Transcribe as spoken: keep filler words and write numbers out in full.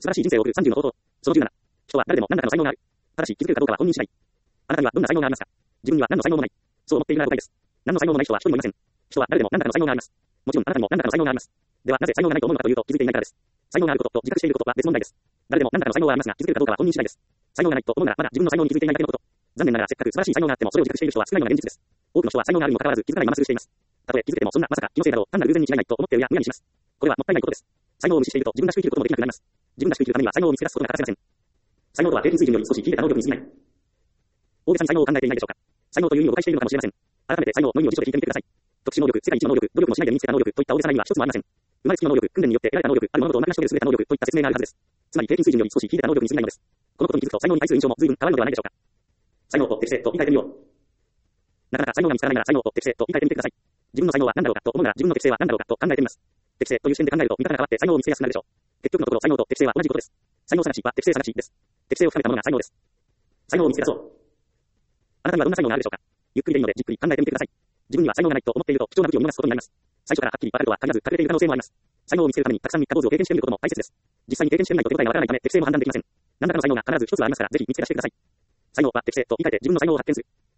素晴らしい人生を送るさんじゅうの方法。そのじゅうなな。人は誰でも何らかの才能がある。ただし、気づけるかどうかは本人次第。あなたにはどんな才能がありますか？自分には何の才能もない。そう思っているなら誤解です。何の才能もない人は一人もいません。人は誰でも何らかの才能があります。もちろんあなたにも何らかの才能があります。ではなぜ才能がないと思うのかというと気づいていないからです。才能があることと自覚していることは別問題です。誰でも何らかの才能はありますが気づけるかどうかは本人次第です。才能がないと思うならまだ自分の才能に気づいていないだけのこと。残念ながらせっかく素晴らしい才能があってもそれを自覚している人は少ないのが現実です。多くの人は才能があるにもかかわらず気づかないまま過ごしています。たとえ気づけてもそんなまさか気のせいだろう単なる偶然に違いないと思ってうやむやにします。これはもったいないことです。才能を無視していると自分らしく生きることもできなくなります。自分らしく生きるためには才能を見つけ出すことが欠かせません。才能とは平均水準より少し秀でた能力に過ぎない。大げさに才能を考えていないでしょうか。才能という意味を誤解しているのかもしれません。改めて才能の意味を辞書で聞いてみてください。特殊能力、世界一の能力、努力もしないで身につけた能力といった大げさな意味は一つもありません。生まれつきの能力、訓練によって得られた能力、あるものと同じ成し遂げる優れた能力といった説明があるはずです。つまり平均水準より少し秀でた能力に過ぎないのです。このことに気づくと才能に対する印象も随分変わるのではないでしょうか。才能と適性と言い換えてみよう。なかなか才能が見つからないなら才能と適性と言い換えてみてください。自分の才能は何だろうかと思うなら自分の適性は何だろうかと考えてみます。適性という視点で考えると見方が変わって才能を見つけやすくなるでしょう。結局のところ才能と適性は同じことです。才能探しは適性探しです。適性を深めたものが才能です。才能を見つけ出そう。あなたにはどんな才能があるでしょうか。ゆっくりでいいのでじっくり考えてみてください。自分には才能がないと思っていると貴重な武器を見逃すことになります。最初からはっきりバレるとは限らず隠れている可能性もあります。才能を見つけるためにたくさん三日坊主を経験してみることも大切です。実際に経験してみないと手応えがわからないため適性も判断できません。何らかの才能が必ず一つはありますからぜひ見つけ出してください。才能は適性と言い換えて自分の才能を発見する。